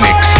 mix.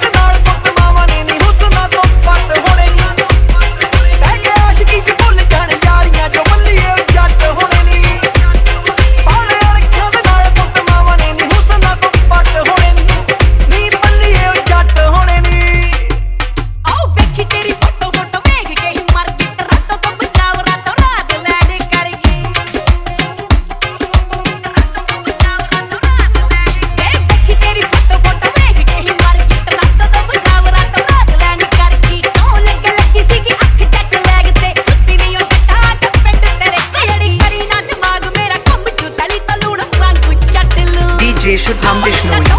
DJ Shubham Bishnoi.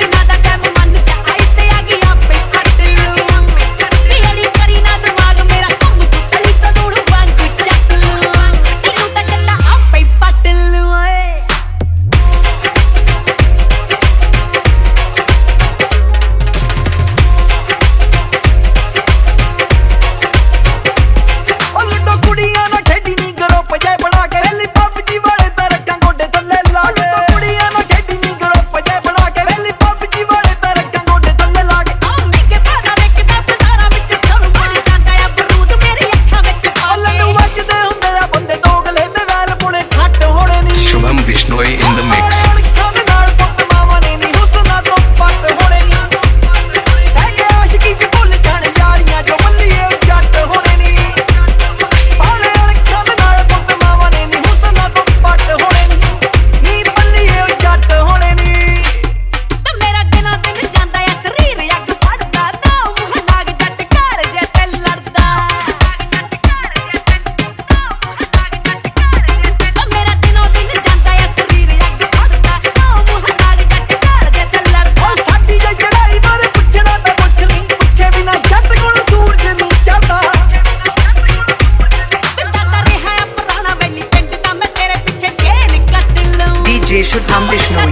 Bishnoi in the mix. DJ Shubham Bishnoi.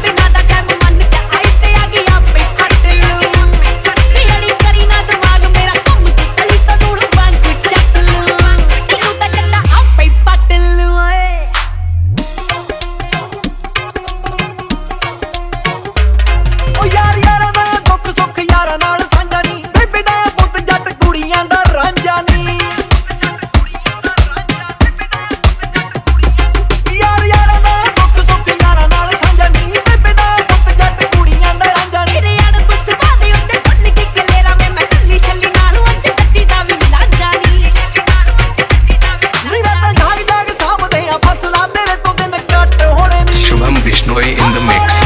Bishnoi in the mix.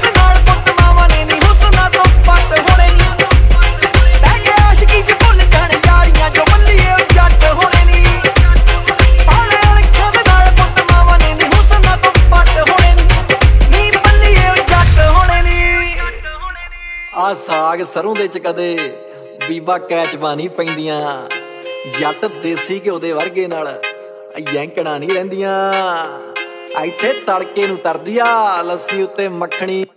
ਆ ਸਾਗ ਸਰੋਂ ਦੇ ਚ ਕਦੇ ਬੀਬਾ ਕੈਚਵਾ ਨਹੀਂ ਪੈਂਦੀਆਂ, ਜੱਟ ਦੇਸੀ ਘਿਓ ਦੇ ਵਰਗੇ ਨਾਲ ਯੈਂਕਣਾ ਨਹੀਂ ਰਹਿੰਦੀਆਂ। ਇੱਥੇ ਤੜਕੇ ਨੂੰ ਤਰਦੀ ਆ ਲੱਸੀ ਉੱਤੇ ਮੱਖਣੀ।